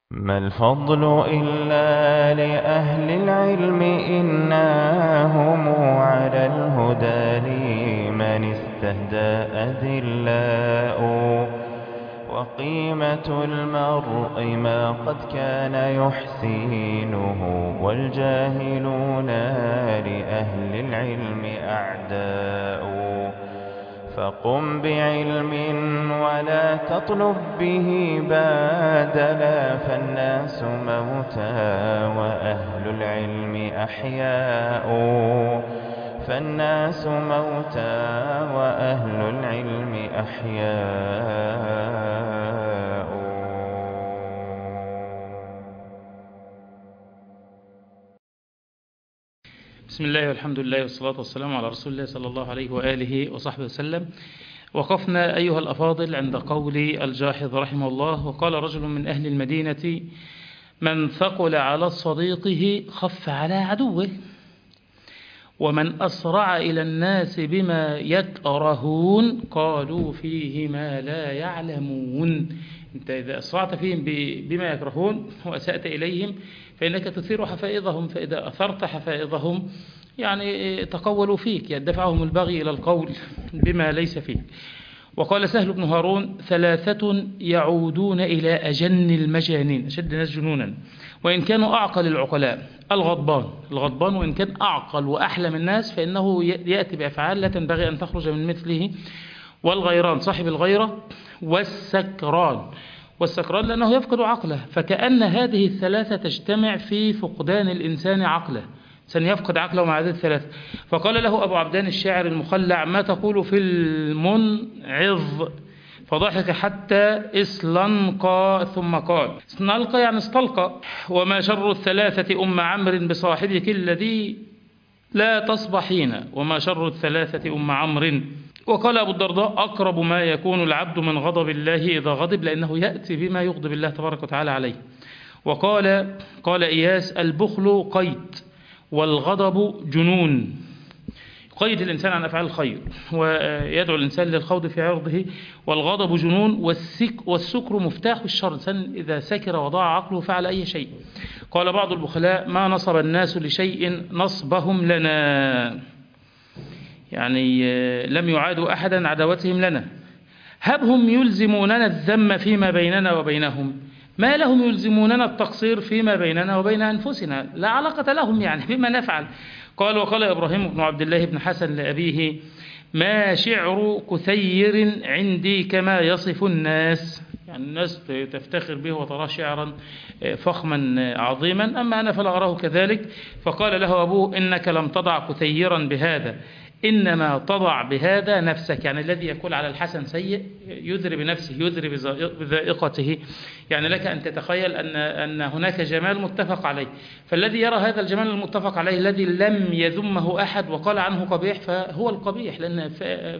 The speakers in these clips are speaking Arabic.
ما الفضل إلا لأهل العلم إنهم على الهدى لمن استهدى أذلاء وقيمة المرء ما قد كان يحسينه والجاهلون لأهل العلم أعداء فقم بعلم ولا تطلب به بادلا فالناس موتى وأهل العلم أحياء فالناس موتى وأهل العلم أحياء. بسم الله والحمد لله والصلاة والسلام على رسول الله صلى الله عليه وآله وصحبه وسلم. وقفنا أيها الأفاضل عند قول الجاحظ رحمه الله: وقال رجل من أهل المدينة: من ثقل على صديقه خف على عدوه، ومن أسرع إلى الناس بما يكرهون قالوا فيه ما لا يعلمون. أنت إذا أسرعت فيهم بما يكرهون وأسأت إليهم فإنك تثير حفائظهم، فإذا أثرت حفائظهم يعني تقولوا فيك، يدفعهم البغي إلى القول بما ليس فيك. وقال سهل بن هارون: ثلاثة يعودون إلى أجن المجانين، أشد الناس جنونا وإن كانوا أعقل العقلاء. الغضبان وإن كان أعقل وأحلم الناس فإنه يأتي بأفعال لا تنبغي أن تخرج من مثله. والغيران صاحب الغيرة، والسكران لأنه يفقد عقله. فكأن هذه الثلاثة تجتمع في فقدان الإنسان عقله، سيفقد عقله مع هذه الثلاثة. فقال له أبو عبدان الشاعر المخلع: ما تقول في المنعظ؟ فضحك حتى استلقى ثم قال: استلقى يعني استلقى. وما شر الثلاثة أم عمرو بصاحبك الذي لا تصبحين، وما شر الثلاثة أم عمرو. وقال أبو الدرداء: أقرب ما يكون العبد من غضب الله إذا غضب، لأنه يأتي بما يغضب الله تبارك وتعالى عليه. قال إياس: البخل قيد والغضب جنون، يقيد الإنسان عن أفعال الخير ويدعو الإنسان للخوض في عرضه. والغضب جنون، والسكر مفتاح الشر، الإنسان إذا سكر وضاع عقله فعل أي شيء. قال بعض البخلاء: ما نصب الناس لشيء نصبهم لنا، يعني لم يعادوا أحدا عداوتهم لنا. هبهم يلزموننا الذم فيما بيننا وبينهم، ما لهم يلزموننا التقصير فيما بيننا وبين أنفسنا، لا علاقة لهم يعني بما نفعل. وقال إبراهيم بن عبد الله بن حسن لأبيه: ما شعر كثير عندي كما يصف الناس، يعني الناس تفتخر به وتراه شعرا فخما عظيما، أما أنا فلا أراه كذلك. فقال له أبوه: إنك لم تضع كثيرا بهذا، إنما تضع بهذا نفسك. يعني الذي يقول على الحسن سيء يذري بنفسه، يذري بذائقته. يعني لك أن تتخيل أن هناك جمال متفق عليه، فالذي يرى هذا الجمال المتفق عليه الذي لم يذمه أحد وقال عنه قبيح فهو القبيح، لأن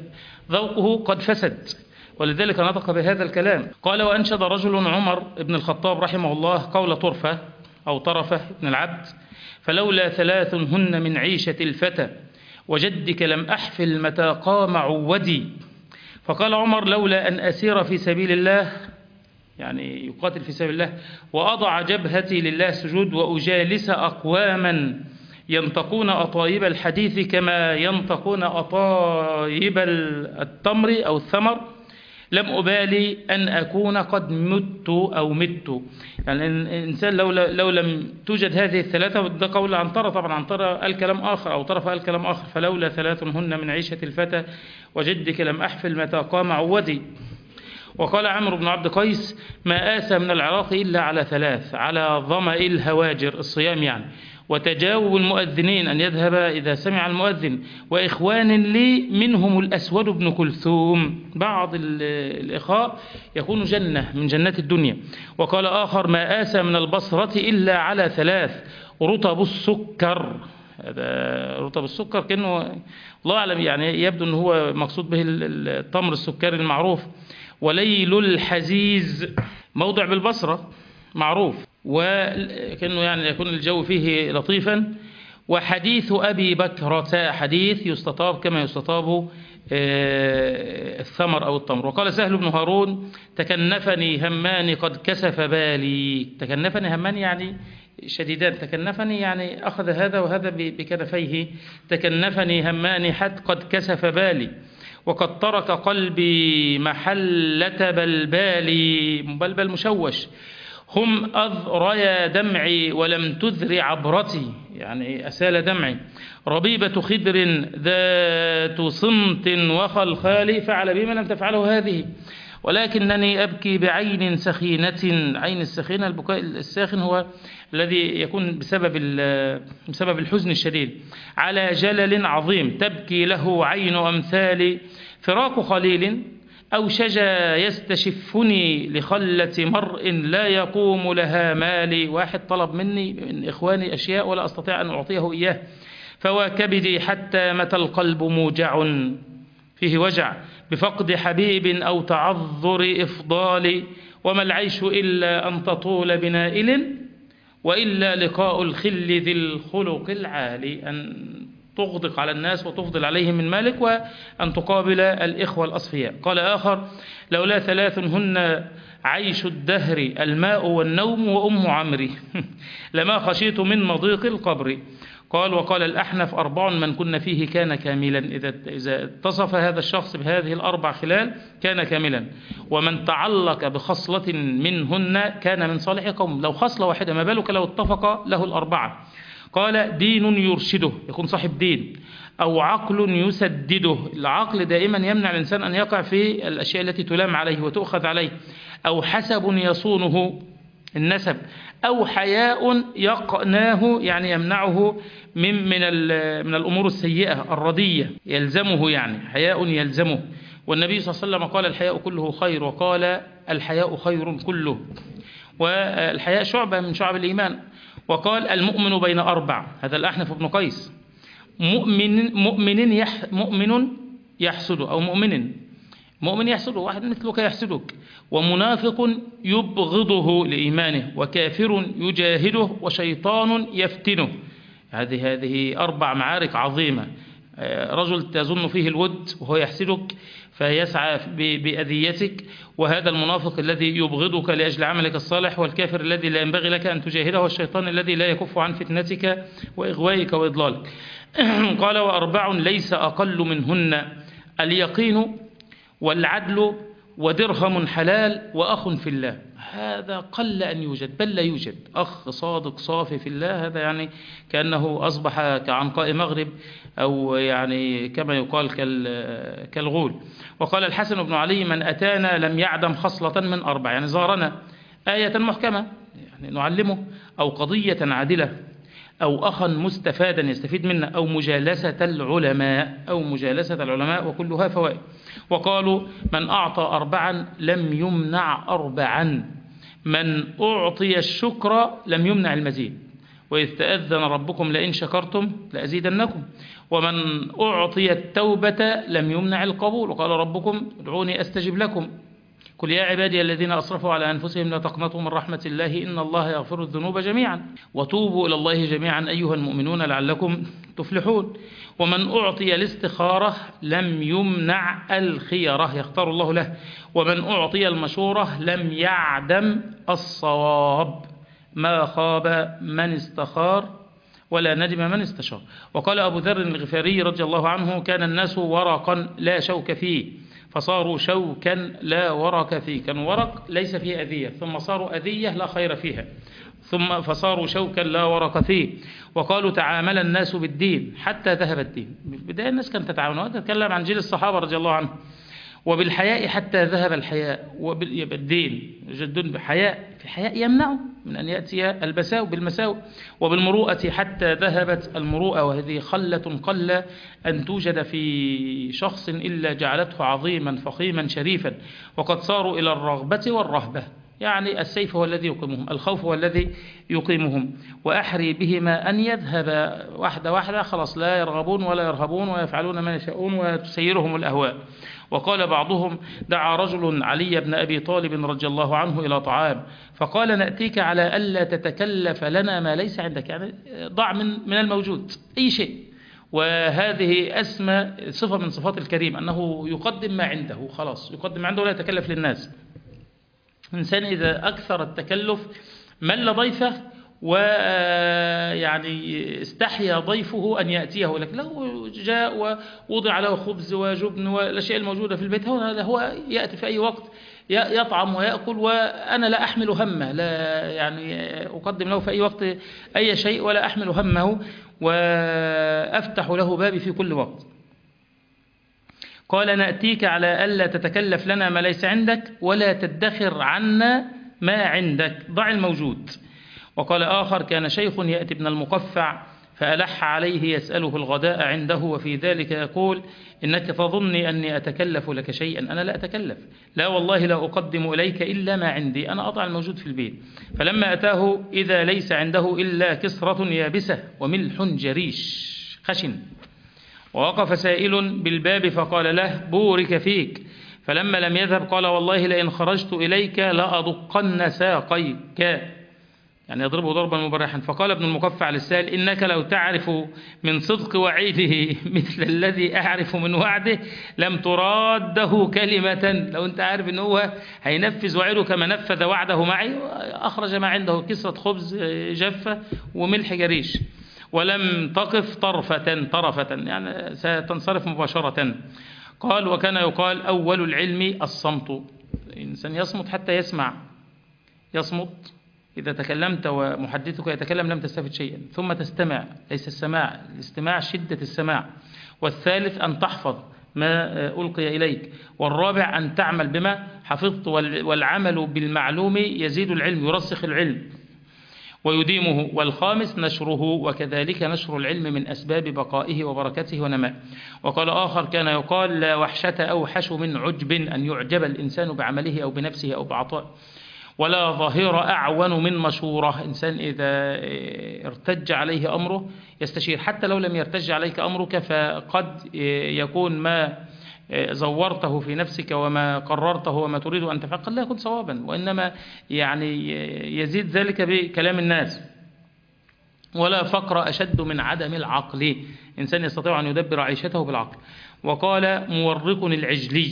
ذوقه قد فسد، ولذلك نطق بهذا الكلام. قال: وأنشد رجل عمر بن الخطاب رحمه الله قول طرفة أو طرفة بن العبد: فلولا ثلاث هن من عيشة الفتى وجدك لم أحفل متى قام عودي. فقال عمر: لولا أن أسير في سبيل الله، يعني يقاتل في سبيل الله، وأضع جبهتي لله سجود، وأجالس أقواما ينطقون أطايب الحديث كما ينطقون أطايب التمر أو الثمر، لم أبالي أن أكون قد مت. يعني الإنسان لو لم توجد هذه الثلاثة، ده قول عنترة، طبعا عنترة الكلام آخر أو طرف الكلام آخر: فلولا ثلاث هن من عيشة الفتى وجدك لم أحفل متى قام عودي. وقال عمرو بن عبد قيس: ما آسى من العراق إلا على ثلاث: على ظمأ الهواجر، الصيام يعني، وتجاوب المؤذنين أن يذهب إذا سمع المؤذن، وإخوان لي منهم الأسود بن كلثوم. بعض الإخاء يكون جنة من جنات الدنيا. وقال آخر: ما آسى من البصرة إلا على ثلاث: رطب السكر. هذا رطب السكر كأنه الله أعلم، يعني يبدو أنه هو مقصود به التمر السكري المعروف. وليل الحزيز، موضع بالبصرة معروف، وكأنه يعني يكون الجو فيه لطيفا. وحديث أبي بكرة حديث يستطاب كما يستطاب الثمر أو التمر. وقال سهل بن هارون تكنفني همان قد كسف بالي. تكنفني همان يعني شديدان، تكنفني يعني أخذ هذا وهذا بكنفيه. تكنفني همان حد قد كسف بالي، وقد ترك قلبي محلة بلبالي، مبلبل مشوش. هم أذريا دمعي ولم تذر عبرتي، يعني أسال دمعي. ربيبة خدر ذات صمت وخلخال، فعل بما لم تفعله هذه. ولكنني أبكي بعين سخينة. عين السخينة البكاء الساخن هو الذي يكون بسبب الحزن الشديد. على جلل عظيم تبكي له عين أمثالي. فراق خليل أو شجا يستشفني لخلة مرء لا يقوم لها مالي. واحد طلب مني من إخواني أشياء ولا أستطيع أن أعطيه إياه. فوا كبدي حتى متى القلب موجع فيه وجع بفقد حبيب أو تعذر إفضال. وما العيش إلا أن تطول بنائل وإلا لقاء الخل ذي الخلق العالي. أن تغدق على الناس وتفضل عليهم من مالك، وأن تقابل الإخوة الأصفياء. قال آخر لولا ثلاث هن عيش الدهر الماء والنوم وأم عمري لما خشيت من مضيق القبر. قال وقال الأحنف أربع من كن فيه كان كاملا. إذا اتصف هذا الشخص بهذه الأربع خلال كان كاملا. ومن تعلق بخصلة منهن كان من صالح قوم. لو خصلة واحدة ما بالك لو اتفق له الأربعة. قال دين يرشده، يكون صاحب دين، أو عقل يسدده. العقل دائما يمنع الإنسان أن يقع في الأشياء التي تلام عليه وتؤخذ عليه. أو حسب يصونه النسب. أو حياء يقناه يعني يمنعه من الأمور السيئة الردية، يلزمه يعني حياء يلزمه. والنبي صلى الله عليه وسلم قال الحياء كله خير، وقال الحياء خير كله. والحياء شعبة من شعب الإيمان. وقال المؤمن بين أربع، هذا الأحنف بن قيس. مؤمن يحسده، أو مؤمن يحسده، واحد مثلك يحسدك. ومنافق يبغضه لإيمانه، وكافر يجاهده، وشيطان يفتنه. هذه أربع معارك عظيمة. رجل تظن فيه الود وهو يحسدك فيسعى بأذيتك، وهذا المنافق الذي يبغضك لأجل عملك الصالح، والكافر الذي لا ينبغي لك أن تجاهده، والشيطان الذي لا يكف عن فتنتك وإغوائك وإضلالك. قال وأربع ليس أقل منهن اليقين والعدل ودرهم حلال وأخ في الله. هذا قل أن يوجد، بل لا يوجد أخ صادق صافي في الله. هذا يعني كأنه أصبح كعنقاء مغرب، أو يعني كما يقال كالغول. وقال الحسن بن علي من أتانا لم يعدم خصلة من أربع، يعني زارنا آية محكمة يعني نعلمه، أو قضية عادلة، أو أخا مستفادا يستفيد منه، أو مجالسة العلماء وكلها فوائد. وقالوا من أعطى أربعا لم يمنع أربعا، من أعطي الشكر لم يمنع المزيد، وإذ تأذن ربكم لئن شكرتم لأزيدنكم، ومن أعطي التوبة لم يمنع القبول، وقال ربكم ادعوني أستجب لكم. قل يا عبادي الذين أسرفوا على أنفسهم لا تقنطوا من رحمة الله إن الله يغفر الذنوب جميعا وتوبوا إلى الله جميعا أيها المؤمنون لعلكم تفلحون. ومن أعطي الاستخارة لم يمنع الخيرة، يختار الله له. ومن أعطي المشورة لم يعدم الصواب، ما خاب من استخار ولا ندم من استشار. وقال أبو ذر الغفاري رضي الله عنه كان الناس ورقا لا شوك فيه فصاروا شوكا لا ورق فيه. كانوا ورق ليس فيه أذية، ثم صاروا أذية لا خير فيها، ثم فصاروا شوكا لا ورق فيه. وقالوا تعامل الناس بالدين حتى ذهب الدين. بالبداية الناس كانت تتعامل، وتتكلم عن جيل الصحابة رضي الله عنهم. وبالحياء حتى ذهب الحياء، وبالدين جد بحياء، في حياء يمنعه من أن يأتي البساء بالمساوئ. وبالمروءة حتى ذهبت المروءة، وهذه خلة قل أن توجد في شخص إلا جعلته عظيما فخيما شريفا. وقد صاروا إلى الرغبة والرهبة، يعني السيف هو الذي يقيمهم، الخوف هو الذي يقيمهم. وأحري بهما أن يذهب واحدة واحدة، خلاص لا يرغبون ولا يرهبون ويفعلون ما يشاءون وتسيرهم الأهواء. وقال بعضهم: دعا رجل علي بن أبي طالب رضي الله عنه إلى طعام فقال: نأتيك على ألا تتكلف لنا ما ليس عندك، يعني ضع من الموجود أي شيء. وهذه أسمى صفة من صفات الكريم، أنه يقدم ما عنده، خلاص يقدم ما عنده ولا يتكلف للناس. إنسان إذا أكثر التكلف مل ضيفه، ويعني استحيا ضيفه أن يأتيه لك. لو جاء ووضع له خبز وجبن والأشياء الموجودة في البيت، هو يأتي في أي وقت يطعم ويأكل، وأنا لا أحمل همه، لا يعني أقدم له في أي وقت أي شيء ولا أحمل همه، وأفتح له بابي في كل وقت. قال: نأتيك على ألا تتكلف لنا ما ليس عندك ولا تدخر عنا ما عندك، ضع الموجود. وقال آخر: كان شيخ يأتي ابن المقفع فألح عليه يسأله الغداء عنده، وفي ذلك يقول: إنك تظني أني أتكلف لك شيئا، أنا لا أتكلف، لا والله لا أقدم إليك إلا ما عندي، أنا أضع الموجود في البيت. فلما أتاه إذا ليس عنده إلا كسرة يابسة وملح جريش خشن. ووقف سائل بالباب فقال له: بورك فيك. فلما لم يذهب قال: والله لئن خرجت إليك لأدقن ساقيك، يعني يضربه ضربا مبرحا. فقال ابن المقفع للسائل: إنك لو تعرف من صدق وعيده مثل الذي أعرف من وعده لم تراده كلمة. لو أنت عارف أنه هو هينفذ وعده كما نفذ وعده معي، أخرج ما عنده كسرة خبز جافة وملح جريش، ولم تقف طرفة، يعني ستنصرف مباشرة. قال: وكان يقال أول العلم الصمت، الإنسان يصمت حتى يسمع، يصمت إذا تكلمت ومحدثك يتكلم لم تستفد شيئا، ثم تستمع، ليس السماع، الاستماع شدة السماع. والثالث أن تحفظ ما ألقي إليك. والرابع أن تعمل بما حفظت، والعمل بالمعلوم يزيد العلم، يرسخ العلم ويديمه. والخامس نشره، وكذلك نشر العلم من أسباب بقائه وبركته ونمائه. وقال آخر: كان يقال: لا وحشة أوحش من عجب، أن يعجب الإنسان بعمله أو بنفسه أو بعطائه. ولا ظاهر أعون من مشورة، إنسان إذا ارتج عليه أمره يستشير، حتى لو لم يرتج عليك أمرك فقد يكون ما زورته في نفسك وما قررته وما تريد أن تفعل قد لا يكون صوابا، وإنما يعني يزيد ذلك بكلام الناس. ولا فقر أشد من عدم العقل، إنسان يستطيع أن يدبر عيشته بالعقل. وقال مورق العجلي: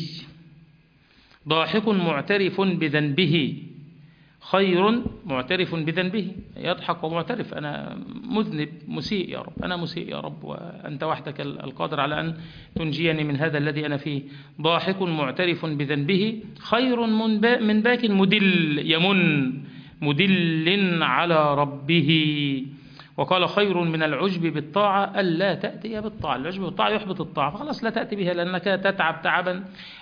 ضاحك معترف بذنبه خير، معترف بذنبه يضحك ومعترف، أنا مذنب مسيء يا رب، أنا مسيء يا رب، وأنت وحدك القادر على أن تنجيني من هذا الذي أنا فيه. ضاحك معترف بذنبه خير من باك مدل، يمن مدل على ربه. وقال: خير من العجب بالطاعة ألا تأتي بالطاعة. العجب بالطاعة يحبط الطاعة، فخلاص لا تأتي بها لأنك تتعب تعبا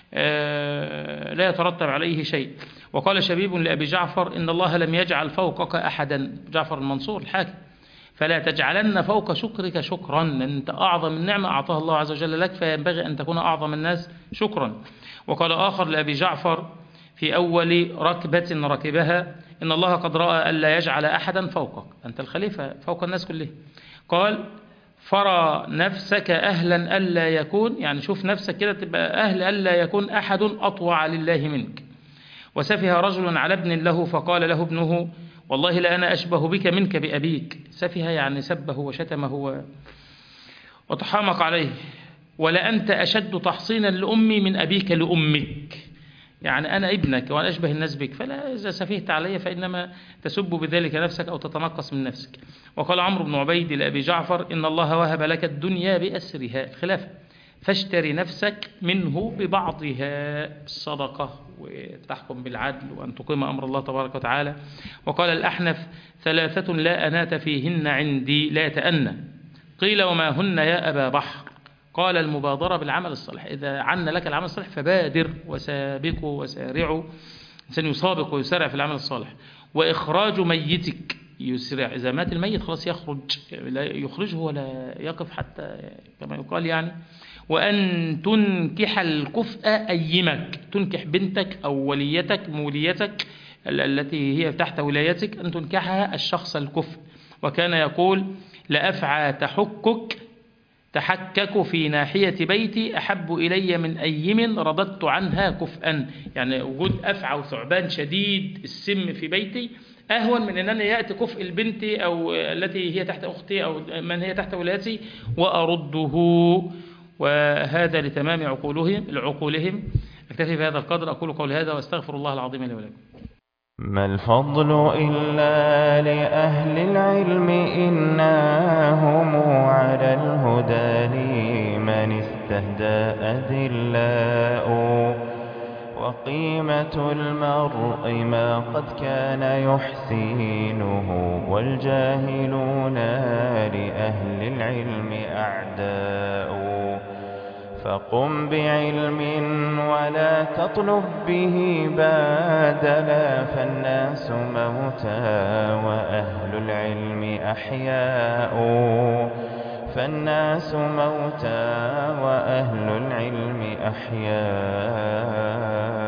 لا يترتب عليه شيء. وقال شبيب لأبي جعفر: إن الله لم يجعل فوقك أحدا، جعفر المنصور الحاكم، فلا تجعلن فوق شكرك شكرا، أنت أعظم النعمة أعطاها الله عز وجل لك، فينبغي أن تكون أعظم الناس شكرا. وقال آخر لأبي جعفر في أول ركبة ركبها: إن الله قد رأى ألا يجعل أحدا فوقك، أنت الخليفة فوق الناس كلهم. قال: فرى نفسك أهلا ألا يكون، يعني شوف نفسك كده تبقى أهل ألا يكون أحد أطوع لله منك. وسفه رجل على ابن له فقال له ابنه: والله لأنا أشبه بك منك بأبيك. سفه يعني سبه وشتمه وتحامق عليه. ولأنت أشد تحصينا لأمي من أبيك لأمك، يعني أنا ابنك وأنا أشبه الناس بك، فلا إذا سفهت علي فإنما تسب بذلك نفسك أو تتنقص من نفسك. وقال عمرو بن عبيد لأبي جعفر: إن الله وهب لك الدنيا بأسرها، الخلافة، فاشتري نفسك منه ببعضها بالصدقة، وتحكم بالعدل، وأن تقيم أمر الله تبارك وتعالى. وقال الأحنف: ثلاثة لا أنات فيهن عندي، لا يتأنى. قيل: وما هن يا أبا بحر؟ قال: المبادرة بالعمل الصالح، إذا عنا لك العمل الصالح فبادر وسابقوا وسارعوا، إنسان يسابق ويسارع في العمل الصالح. وإخراج ميتك، يسرع، إذا مات الميت خلاص يخرج، لا يخرجه ولا يقف حتى كما يقال يعني. وأن تنكح الكفء أيمك، تنكح بنتك أو وليتك موليتك التي هي تحت ولايتك، أن تنكحها الشخص الكفء. وكان يقول: لأفعى تحكك تحكك في ناحية بيتي أحب إلي من أيم رددت عنها كفءا. يعني وجود أفعى وثعبان شديد السم في بيتي أهون من أنني يأتي كفء البنت أو التي هي تحت أختي أو من هي تحت ولايتي وأرده. وهذا لتمام عقولهم. أكتفي بهذا القدر، أقول قولي هذا وأستغفر الله العظيم لي ولكم. ما الفضل إلا لأهل العلم إنهم على الهدى لمن استهدى أذلاء. وقيمة المرء ما قد كان يحسينه والجاهلون لأهل العلم أعداء. فقم بعلم ولا تطلب به بادلا فالناس موتى وأهل العلم أحياء. فالناس موتى وأهل العلم أحياء.